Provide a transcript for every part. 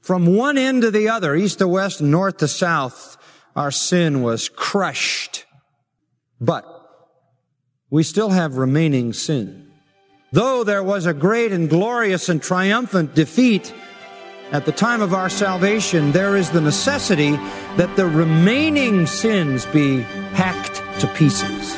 From one end to the other, east to west, north to south, our sin was crushed. But we still have remaining sin. Though there was a great and glorious and triumphant defeat at the time of our salvation, there is the necessity that the remaining sins be hacked to pieces.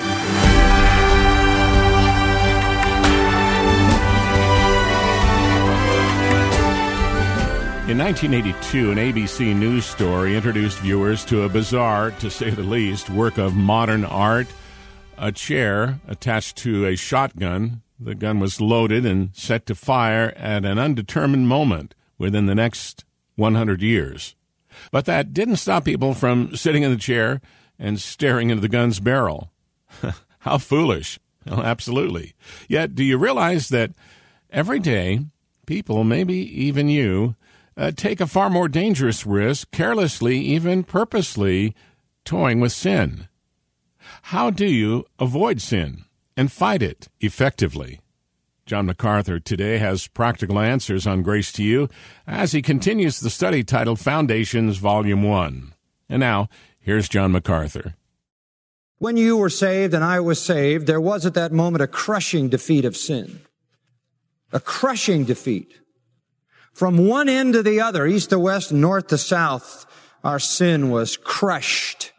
In 1982, an ABC News story introduced viewers to a bizarre, to say the least, work of modern art. A chair attached to a shotgun. The gun was loaded and set to fire at an undetermined moment within the next 100 years. But that didn't stop people from sitting in the chair and staring into the gun's barrel. How foolish. Well, absolutely. Yet, do you realize that every day, people, maybe even you, take a far more dangerous risk, carelessly, even purposely, toying with sin? How do you avoid sin and fight it effectively? John MacArthur today has practical answers on Grace to You as he continues the study titled Foundations, Volume 1. And now, here's John MacArthur. When you were saved and I was saved, there was at that moment a crushing defeat of sin. A crushing defeat. From one end to the other, east to west, north to south, our sin was crushed.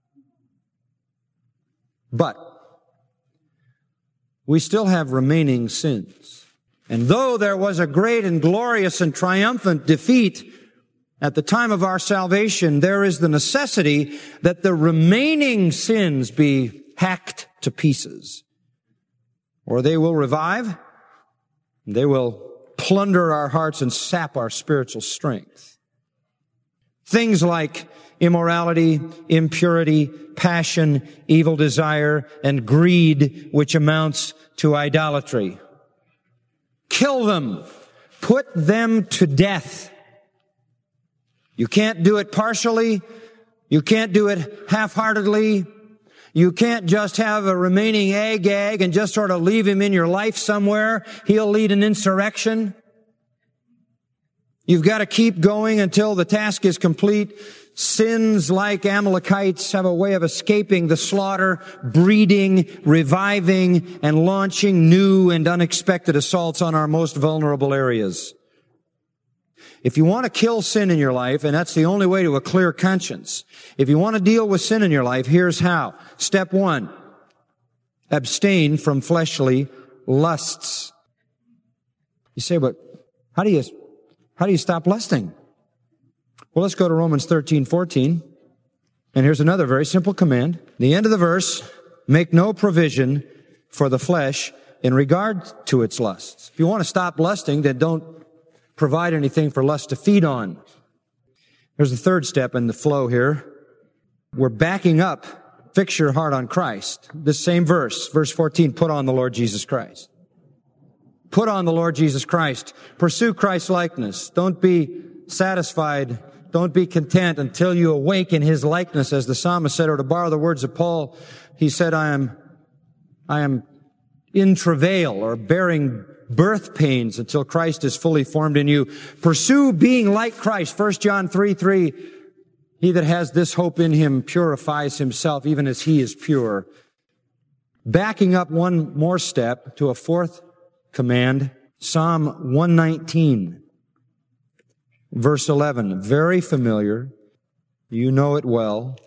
But we still have remaining sins. And though there was a great and glorious and triumphant defeat at the time of our salvation, there is the necessity that the remaining sins be hacked to pieces. Or they will revive, they will plunder our hearts and sap our spiritual strength. Things like immorality, impurity, passion, evil desire, and greed, which amounts to idolatry. Kill them. Put them to death. You can't do it partially. You can't do it half-heartedly. You can't just have a remaining Agag and just sort of leave him in your life somewhere. He'll lead an insurrection. You've got to keep going until the task is complete. Sins like Amalekites have a way of escaping the slaughter, breeding, reviving, and launching new and unexpected assaults on our most vulnerable areas. If you want to kill sin in your life, and that's the only way to a clear conscience, if you want to deal with sin in your life, here's how. Step 1, abstain from fleshly lusts. You say, but how do you stop lusting? Well, let's go to Romans 13:14. And here's another very simple command. The end of the verse, make no provision for the flesh in regard to its lusts. If you want to stop lusting, then don't provide anything for lust to feed on. There's the third step in the flow here. We're backing up. Fix your heart on Christ. This same verse, verse 14, put on the Lord Jesus Christ. Put on the Lord Jesus Christ. Pursue Christ's likeness. Don't be satisfied. Don't be content until you awaken His likeness, as the psalmist said, or to borrow the words of Paul, he said, I am in travail, or bearing birth pains until Christ is fully formed in you. Pursue being like Christ. 1 John 3:3, he that has this hope in him purifies himself even as he is pure. Backing up one more step to a fourth command, Psalm 119, verse 11. Very familiar. You know it well.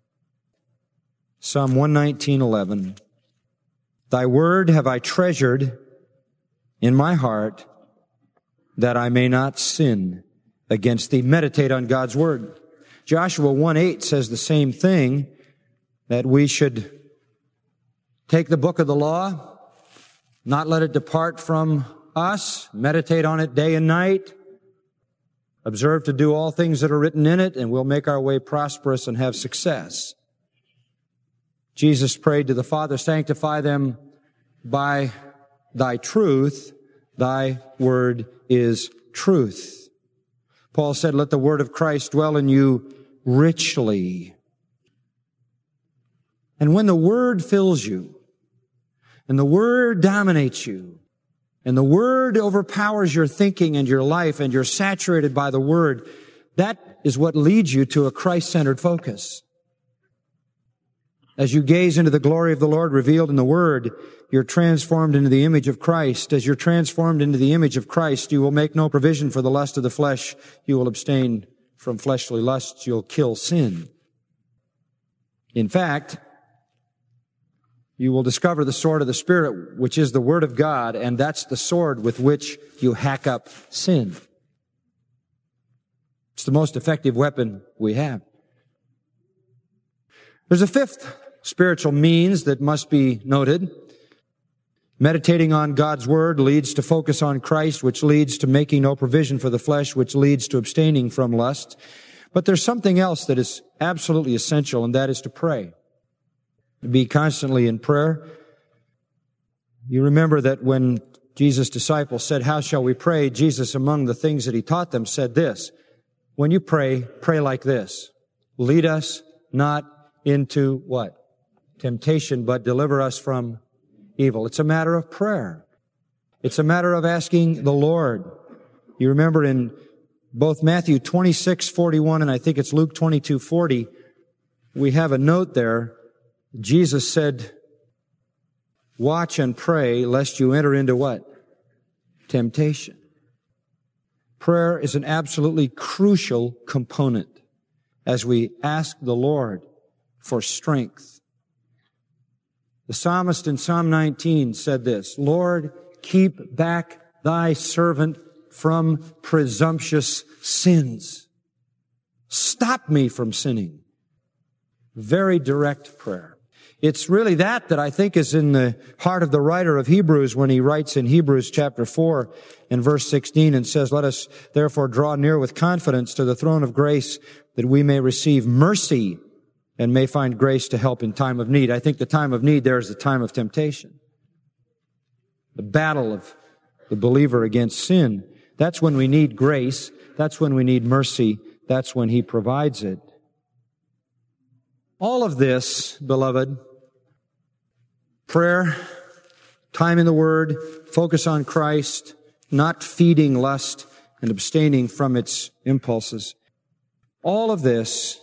Psalm 119:11. Thy word have I treasured in my heart, that I may not sin against thee. Meditate on God's word. Joshua 1:8 says the same thing, that we should take the book of the law, not let it depart from us, meditate on it day and night, observe to do all things that are written in it, and we'll make our way prosperous and have success. Jesus prayed to the Father, sanctify them by Thy truth. Thy word is truth. Paul said, let the word of Christ dwell in you richly. And when the word fills you, and the word dominates you, and the word overpowers your thinking and your life, and you're saturated by the word, That is what leads you to a Christ-centered focus. As you gaze into the glory of the Lord revealed in the Word, you're transformed into the image of Christ. As you're transformed into the image of Christ, you will make no provision for the lust of the flesh. You will abstain from fleshly lusts. You'll kill sin. In fact, you will discover the sword of the Spirit, which is the Word of God, and that's the sword with which you hack up sin. It's the most effective weapon we have. There's a fifth spiritual means that must be noted. Meditating on God's Word leads to focus on Christ, which leads to making no provision for the flesh, which leads to abstaining from lust. But there's something else that is absolutely essential, and that is to pray. Be constantly in prayer. You remember that when Jesus' disciples said, "How shall we pray?" Jesus, among the things that he taught them, said this: when you pray, pray like this: lead us not into what? Temptation, but deliver us from evil. It's a matter of prayer. It's a matter of asking the Lord. You remember in both Matthew 26:41 and I think it's Luke 22:40, we have a note there. Jesus said, watch and pray lest you enter into what? Temptation. Prayer is an absolutely crucial component as we ask the Lord for strength. The psalmist in Psalm 19 said this: Lord, keep back thy servant from presumptuous sins. Stop me from sinning. Very direct prayer. It's really that I think is in the heart of the writer of Hebrews when he writes in Hebrews chapter 4 and verse 16 and says, let us therefore draw near with confidence to the throne of grace that we may receive mercy and may find grace to help in time of need. I think the time of need there is the time of temptation. The battle of the believer against sin. That's when we need grace. That's when we need mercy. That's when he provides it. All of this, beloved, prayer, time in the Word, focus on Christ, not feeding lust and abstaining from its impulses. All of this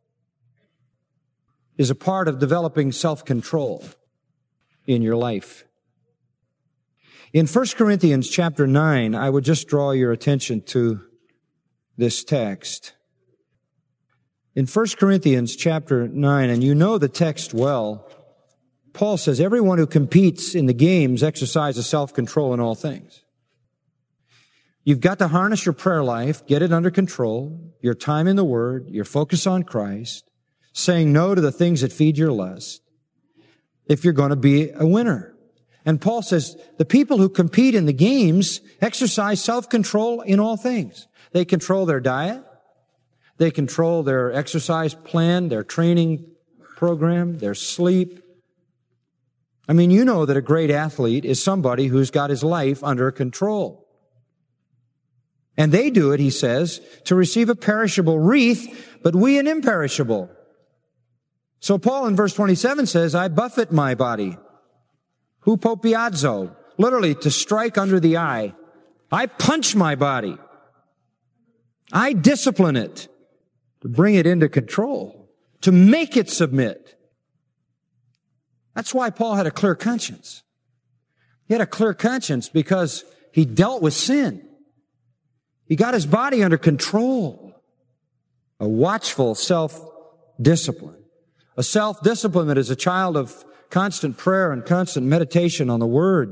is a part of developing self-control in your life. In 1 Corinthians chapter 9, I would just draw your attention to this text. In 1 Corinthians chapter 9, and you know the text well, Paul says, everyone who competes in the games exercises self-control in all things. You've got to harness your prayer life, get it under control, your time in the Word, your focus on Christ, saying no to the things that feed your lust, if you're going to be a winner. And Paul says, the people who compete in the games exercise self-control in all things. They control their diet. They control their exercise plan, their training program, their sleep. I mean, you know that a great athlete is somebody who's got his life under control. And they do it, he says, to receive a perishable wreath, but we an imperishable. So Paul in verse 27 says, I buffet my body. Hupopiazo, literally to strike under the eye. I punch my body. I discipline it to bring it into control, to make it submit. That's why Paul had a clear conscience. He had a clear conscience because he dealt with sin. He got his body under control. A watchful self-discipline. A self-discipline that is a child of constant prayer and constant meditation on the Word.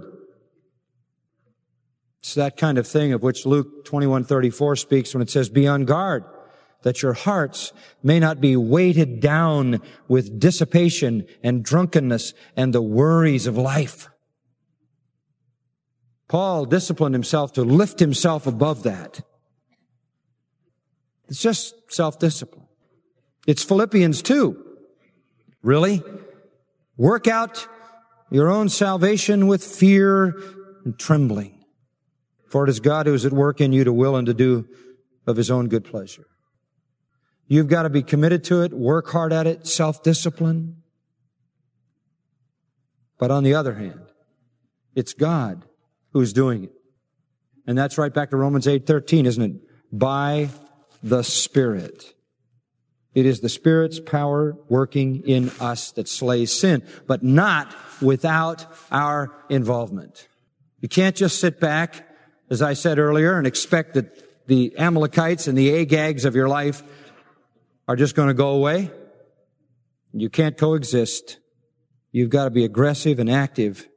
It's that kind of thing of which Luke 21:34 speaks when it says, be on guard, that your hearts may not be weighted down with dissipation and drunkenness and the worries of life. Paul disciplined himself to lift himself above that. It's just self-discipline. It's Philippians 2. Really? Work out your own salvation with fear and trembling. For it is God who is at work in you to will and to do of His own good pleasure. You've got to be committed to it, work hard at it, self-discipline. But on the other hand, it's God who's doing it. And that's right back to Romans 8:13, isn't it? By the Spirit. It is the Spirit's power working in us that slays sin, but not without our involvement. You can't just sit back, as I said earlier, and expect that the Amalekites and the Agags of your life are just going to go away. You can't coexist. You've got to be aggressive and active.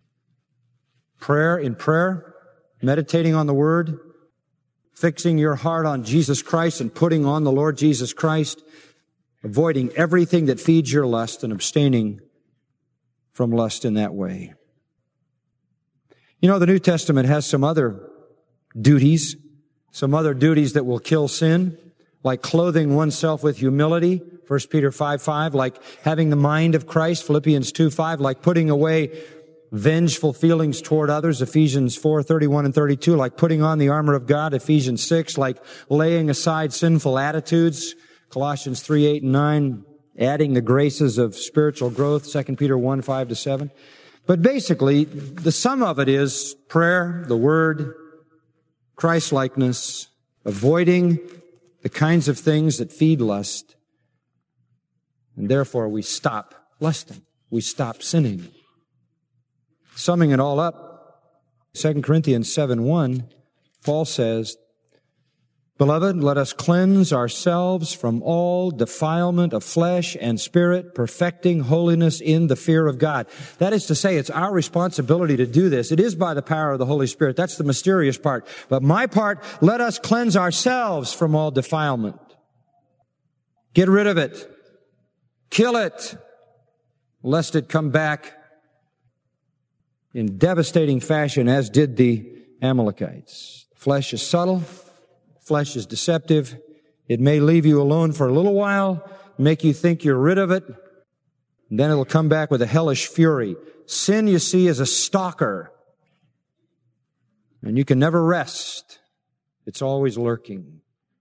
Prayer, meditating on the Word, fixing your heart on Jesus Christ and putting on the Lord Jesus Christ, avoiding everything that feeds your lust and abstaining from lust in that way. You know, the New Testament has some other duties that will kill sin, like clothing oneself with humility, 1 Peter 5:5, like having the mind of Christ, Philippians 2:5, like putting away vengeful feelings toward others, Ephesians 4:31 and 32, like putting on the armor of God, Ephesians 6, like laying aside sinful attitudes, Colossians 3:8 and 9, adding the graces of spiritual growth, 2 Peter 1:5-7. But basically, the sum of it is prayer, the Word, Christ-likeness, avoiding the kinds of things that feed lust, and therefore we stop lusting. We stop sinning. Summing it all up, 2 Corinthians 7:1, Paul says, "Beloved, let us cleanse ourselves from all defilement of flesh and spirit, perfecting holiness in the fear of God." That is to say, it's our responsibility to do this. It is by the power of the Holy Spirit. That's the mysterious part. But my part, let us cleanse ourselves from all defilement. Get rid of it. Kill it, lest it come back in devastating fashion, as did the Amalekites. Flesh is subtle. Flesh is deceptive. It may leave you alone for a little while, make you think you're rid of it, and then it'll come back with a hellish fury. Sin, you see, is a stalker, and you can never rest. It's always lurking.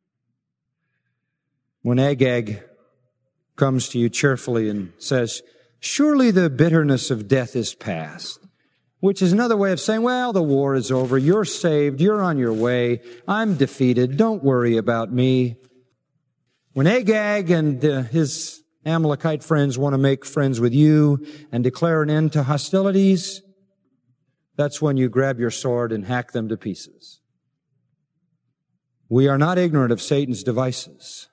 When Agag comes to you cheerfully and says, "Surely the bitterness of death is past," which is another way of saying, well, the war is over. You're saved. You're on your way. I'm defeated. Don't worry about me. When Agag and his Amalekite friends want to make friends with you and declare an end to hostilities, that's when you grab your sword and hack them to pieces. We are not ignorant of Satan's devices.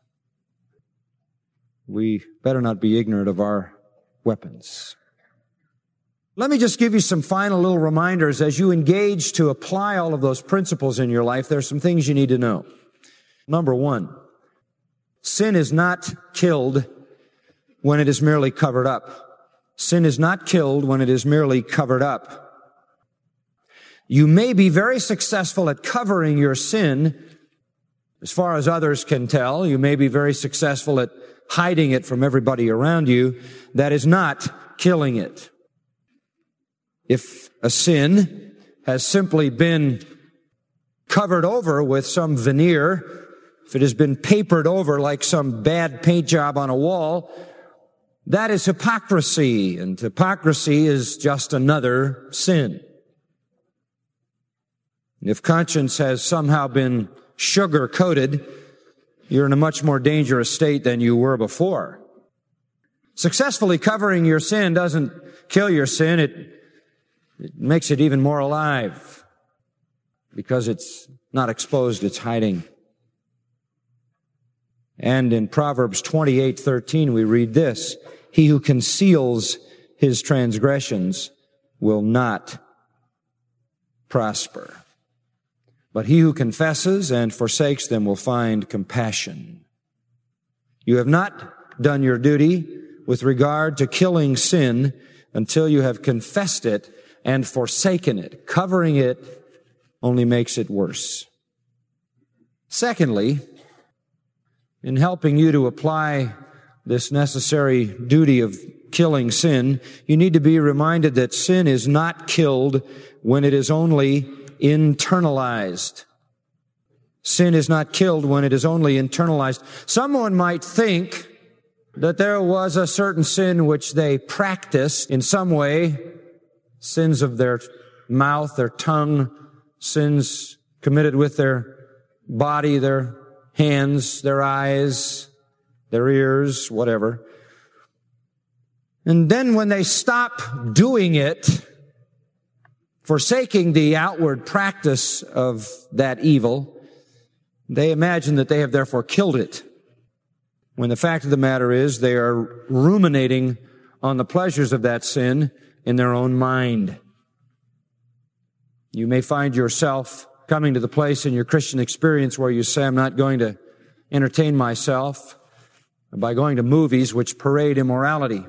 We better not be ignorant of our weapons. Let me just give you some final little reminders as you engage to apply all of those principles in your life. There's some things you need to know. Number one, sin is not killed when it is merely covered up. Sin is not killed when it is merely covered up. You may be very successful at covering your sin as far as others can tell. You may be very successful at hiding it from everybody around you. That is not killing it. If a sin has simply been covered over with some veneer, if it has been papered over like some bad paint job on a wall, that is hypocrisy, and hypocrisy is just another sin. If conscience has somehow been sugar-coated, you're in a much more dangerous state than you were before. Successfully covering your sin doesn't kill your sin. It makes it even more alive because it's not exposed, it's hiding. And in Proverbs 28:13 we read this, "He who conceals his transgressions will not prosper, but he who confesses and forsakes them will find compassion." You have not done your duty with regard to killing sin until you have confessed it and forsaken it. Covering it only makes it worse. Secondly, in helping you to apply this necessary duty of killing sin, you need to be reminded that sin is not killed when it is only internalized. Sin is not killed when it is only internalized. Someone might think that there was a certain sin which they practiced in some way, sins of their mouth, their tongue, sins committed with their body, their hands, their eyes, their ears, whatever. And then when they stop doing it, forsaking the outward practice of that evil, they imagine that they have therefore killed it, when the fact of the matter is they are ruminating on the pleasures of that sin in their own mind. You may find yourself coming to the place in your Christian experience where you say, I'm not going to entertain myself by going to movies which parade immorality.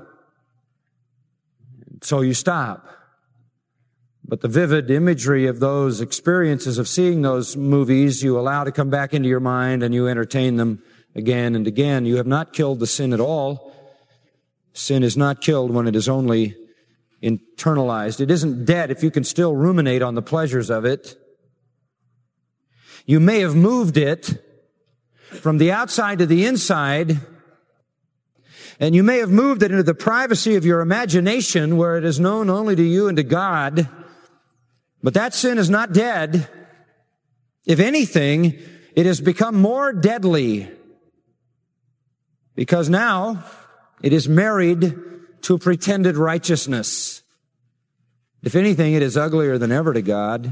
So you stop. But the vivid imagery of those experiences of seeing those movies, you allow to come back into your mind and you entertain them again and again. You have not killed the sin at all. Sin is not killed when it is only internalized. It isn't dead if you can still ruminate on the pleasures of it. You may have moved it from the outside to the inside, and you may have moved it into the privacy of your imagination where it is known only to you and to God. But that sin is not dead. If anything, it has become more deadly because now it is married to pretended righteousness. If anything, it is uglier than ever to God.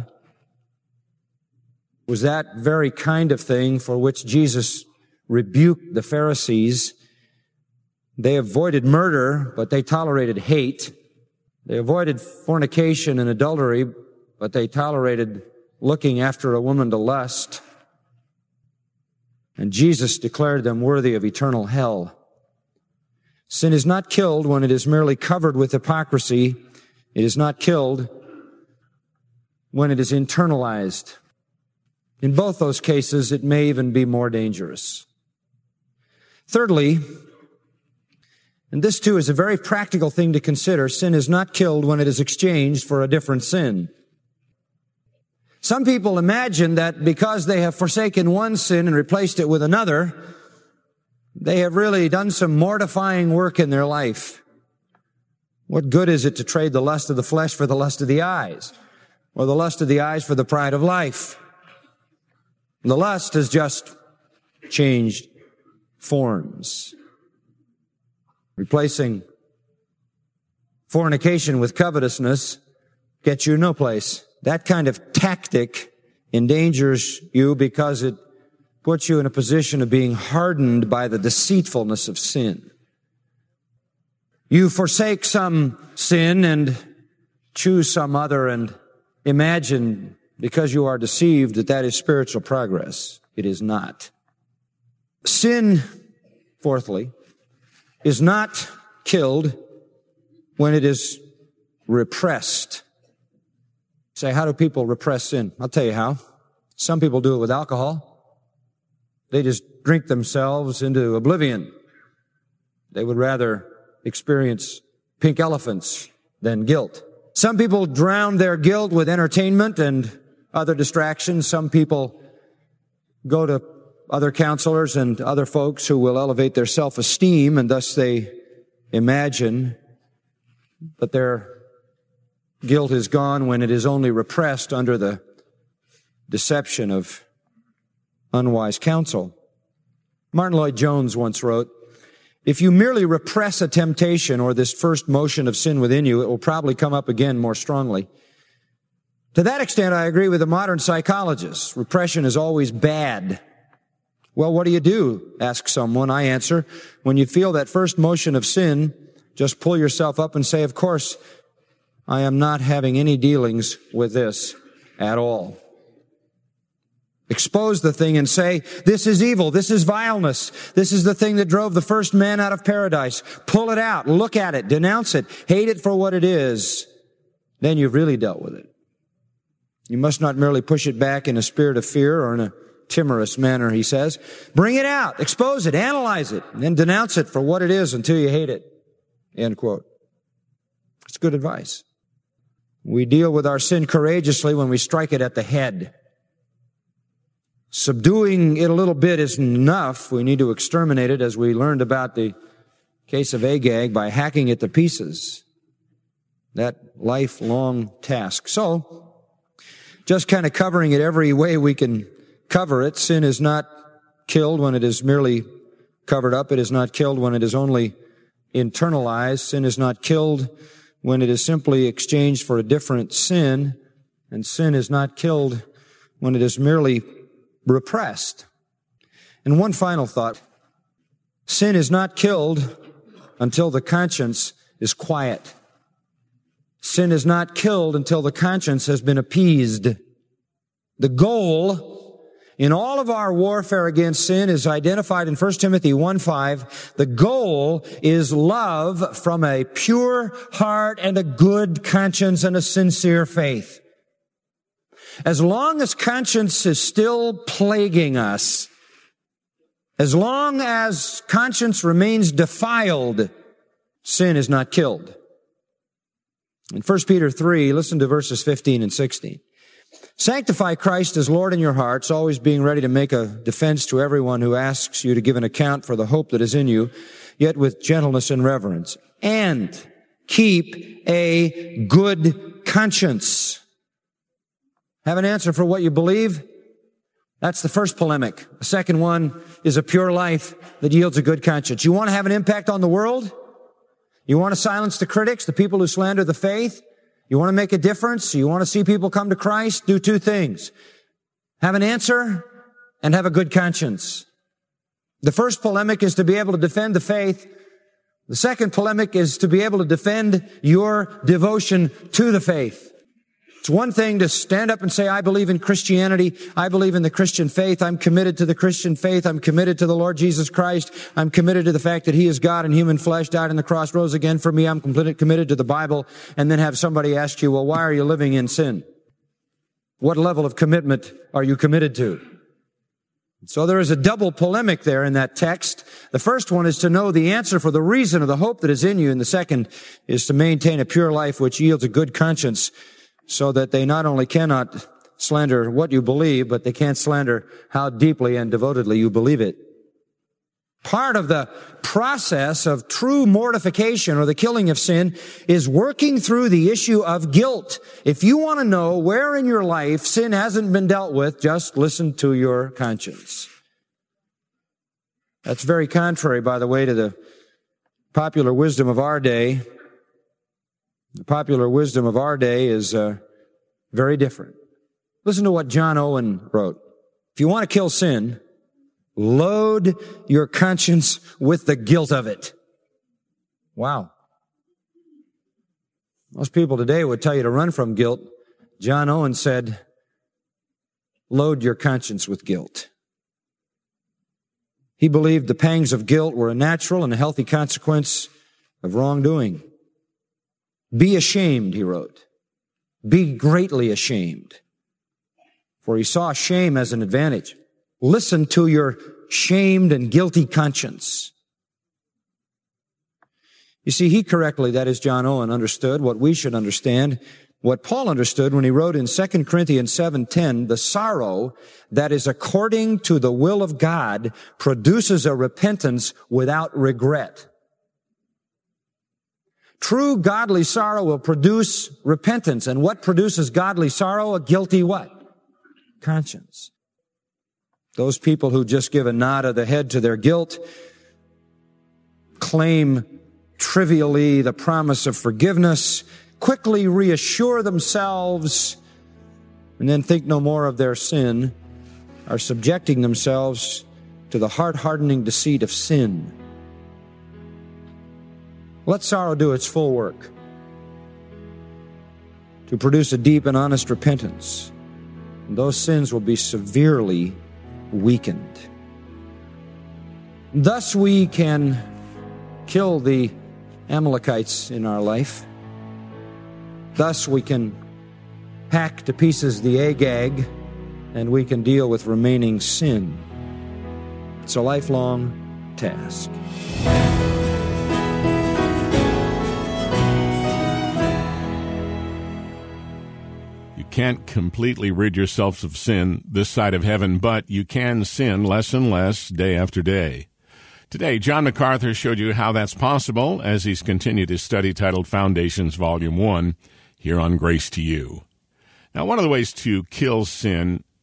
It was that very kind of thing for which Jesus rebuked the Pharisees. They avoided murder, but they tolerated hate. They avoided fornication and adultery, but they tolerated looking after a woman to lust. And Jesus declared them worthy of eternal hell. Sin is not killed when it is merely covered with hypocrisy. It is not killed when it is internalized. In both those cases, it may even be more dangerous. Thirdly, and this too is a very practical thing to consider, sin is not killed when it is exchanged for a different sin. Some people imagine that because they have forsaken one sin and replaced it with another, they have really done some mortifying work in their life. What good is it to trade the lust of the flesh for the lust of the eyes, or the lust of the eyes for the pride of life? The lust has just changed forms. Replacing fornication with covetousness gets you no place. That kind of tactic endangers you because it puts you in a position of being hardened by the deceitfulness of sin. You forsake some sin and choose some other and imagine, because you are deceived, that that is spiritual progress. It is not. Sin, fourthly, is not killed when it is repressed. Say, how do people repress sin? I'll tell you how. Some people do it with alcohol. They just drink themselves into oblivion. They would rather experience pink elephants than guilt. Some people drown their guilt with entertainment and other distractions. Some people go to other counselors and other folks who will elevate their self-esteem, and thus they imagine that their guilt is gone when it is only repressed under the deception of unwise counsel. Martin Lloyd-Jones once wrote, if you merely repress a temptation or this first motion of sin within you, it will probably come up again more strongly. To that extent, I agree with the modern psychologists. Repression is always bad. Well, what do you do? Asks someone. I answer, when you feel that first motion of sin, just pull yourself up and say, of course, I am not having any dealings with this at all. Expose the thing and say, this is evil, this is vileness, this is the thing that drove the first man out of paradise. Pull it out, look at it, denounce it, hate it for what it is. Then you've really dealt with it. You must not merely push it back in a spirit of fear or in a timorous manner, he says. Bring it out, expose it, analyze it, and then denounce it for what it is until you hate it. End quote. It's good advice. We deal with our sin courageously when we strike it at the head. Subduing it a little bit isn't enough. We need to exterminate it, as we learned about the case of Agag, by hacking it to pieces. That lifelong task. So, just kind of covering it every way we can cover it, sin is not killed when it is merely covered up. It is not killed when it is only internalized. Sin is not killed when it is simply exchanged for a different sin. And sin is not killed when it is merely repressed. And one final thought. Sin is not killed until the conscience is quiet. Sin is not killed until the conscience has been appeased. The goal in all of our warfare against sin is identified in 1 Timothy 1:5. The goal is love from a pure heart and a good conscience and a sincere faith. As long as conscience is still plaguing us, as long as conscience remains defiled, sin is not killed. In 1 Peter 3, listen to verses 15 and 16. Sanctify Christ as Lord in your hearts, always being ready to make a defense to everyone who asks you to give an account for the hope that is in you, yet with gentleness and reverence. And keep a good conscience. Have an answer for what you believe? That's the first polemic. The second one is a pure life that yields a good conscience. You want to have an impact on the world? You want to silence the critics, the people who slander the faith? You want to make a difference? You want to see people come to Christ? Do two things. Have an answer and have a good conscience. The first polemic is to be able to defend the faith. The second polemic is to be able to defend your devotion to the faith. It's one thing to stand up and say, I believe in Christianity. I believe in the Christian faith. I'm committed to the Christian faith. I'm committed to the Lord Jesus Christ. I'm committed to the fact that He is God in human flesh, died on the cross, rose again for me. I'm committed to the Bible. And then have somebody ask you, well, why are you living in sin? What level of commitment are you committed to? So there is a double polemic there in that text. The first one is to know the answer for the reason of the hope that is in you. And the second is to maintain a pure life which yields a good conscience, so that they not only cannot slander what you believe, but they can't slander how deeply and devotedly you believe it. Part of the process of true mortification or the killing of sin is working through the issue of guilt. If you want to know where in your life sin hasn't been dealt with, just listen to your conscience. That's very contrary, by the way, to the popular wisdom of our day. The popular wisdom of our day is very different. Listen to what John Owen wrote. If you want to kill sin, load your conscience with the guilt of it. Wow. Most people today would tell you to run from guilt. John Owen said, load your conscience with guilt. He believed the pangs of guilt were a natural and a healthy consequence of wrongdoing. Be ashamed, he wrote. Be greatly ashamed. For he saw shame as an advantage. Listen to your shamed and guilty conscience. You see, he correctly, that is John Owen, understood what we should understand, what Paul understood when he wrote in 2 Corinthians 7:10, the sorrow that is according to the will of God produces a repentance without regret. True godly sorrow will produce repentance. And what produces godly sorrow? A guilty what? Conscience. Those people who just give a nod of the head to their guilt claim trivially the promise of forgiveness, quickly reassure themselves, and then think no more of their sin, are subjecting themselves to the heart-hardening deceit of sin. Let sorrow do its full work to produce a deep and honest repentance. And those sins will be severely weakened. Thus we can kill the Amalekites in our life. Thus we can hack to pieces the Agag, and we can deal with remaining sin. It's a lifelong task. Can't completely rid yourselves of sin this side of heaven, but you can sin less and less day after day. Today, John MacArthur showed you how that's possible as he's continued his study titled Foundations Volume 1 here on Grace to You. Now, one of the ways to kill sin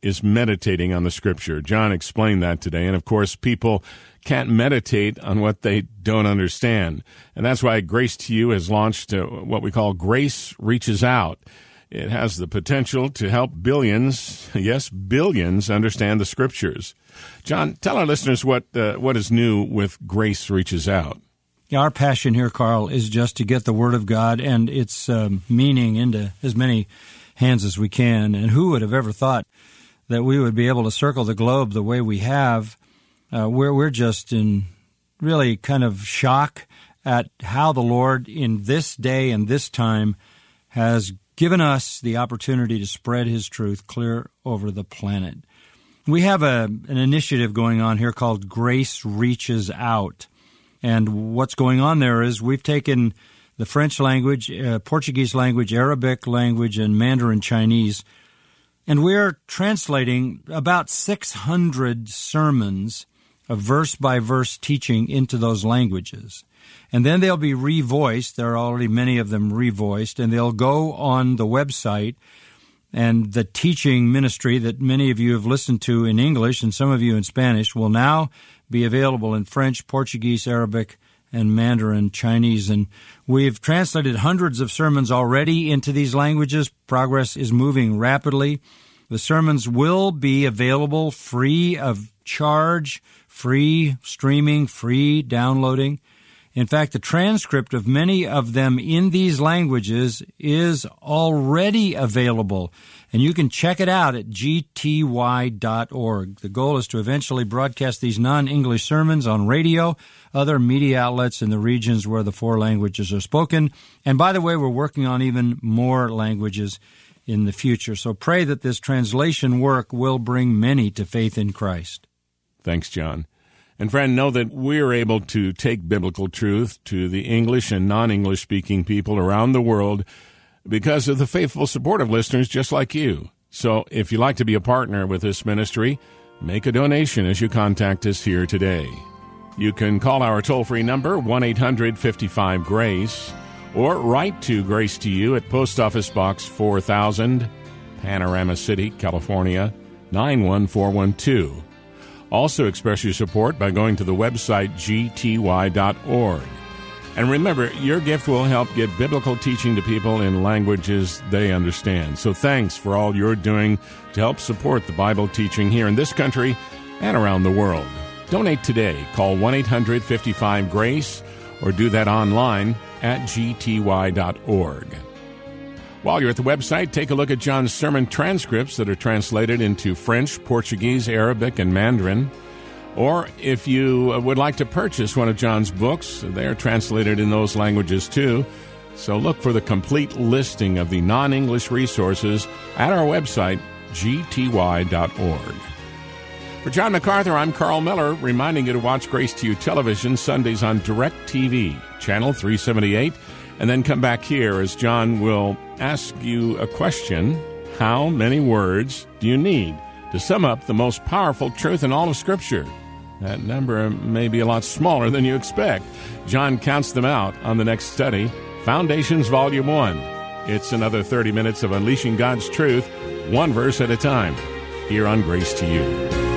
is meditating on the Scripture. John explained that today. And, of course, people can't meditate on what they don't understand. And that's why Grace to You has launched what we call Grace Reaches Out. It has the potential to help billions, yes, billions, understand the Scriptures. John, tell our listeners what is new with Grace Reaches Out. Yeah, our passion here, Carl, is just to get the Word of God and its meaning into as many hands as we can. And who would have ever thought that we would be able to circle the globe the way we have? We're just in really kind of shock at how the Lord in this day and this time has given us the opportunity to spread His truth clear over the planet. We have an initiative going on here called Grace Reaches Out. And what's going on there is we've taken the French language, Portuguese language, Arabic language, and Mandarin Chinese, and we're translating about 600 sermons of verse-by-verse teaching into those languages. And then they'll be revoiced. There are already many of them revoiced, and they'll go on the website. And the teaching ministry that many of you have listened to in English and some of you in Spanish will now be available in French, Portuguese, Arabic, and Mandarin Chinese. And we've translated hundreds of sermons already into these languages. Progress is moving rapidly. The sermons will be available free of charge, free streaming, free downloading. In fact, the transcript of many of them in these languages is already available, and you can check it out at gty.org. The goal is to eventually broadcast these non-English sermons on radio, other media outlets in the regions where the 4 languages are spoken. And by the way, we're working on even more languages in the future. So pray that this translation work will bring many to faith in Christ. Thanks, John. And friend, know that we're able to take biblical truth to the English and non-English speaking people around the world because of the faithful support of listeners just like you. So if you'd like to be a partner with this ministry, make a donation as you contact us here today. You can call our toll-free number, 1-800-55-GRACE, or write to Grace to You at Post Office Box 4000, Panorama City, California, 91412. Also express your support by going to the website gty.org. And remember, your gift will help get biblical teaching to people in languages they understand. So thanks for all you're doing to help support the Bible teaching here in this country and around the world. Donate today. Call 1-800-55-GRACE or do that online at gty.org. While you're at the website, take a look at John's sermon transcripts that are translated into French, Portuguese, Arabic, and Mandarin. Or if you would like to purchase one of John's books, they are translated in those languages too. So look for the complete listing of the non-English resources at our website, gty.org. For John MacArthur, I'm Carl Miller, reminding you to watch Grace to You television Sundays on DirecTV, channel 378, and then come back here as John will ask you a question. How many words do you need to sum up the most powerful truth in all of Scripture? That number may be a lot smaller than you expect. John counts them out on the next study, Foundations Volume 1. It's another 30 minutes of unleashing God's truth, one verse at a time, here on Grace to You.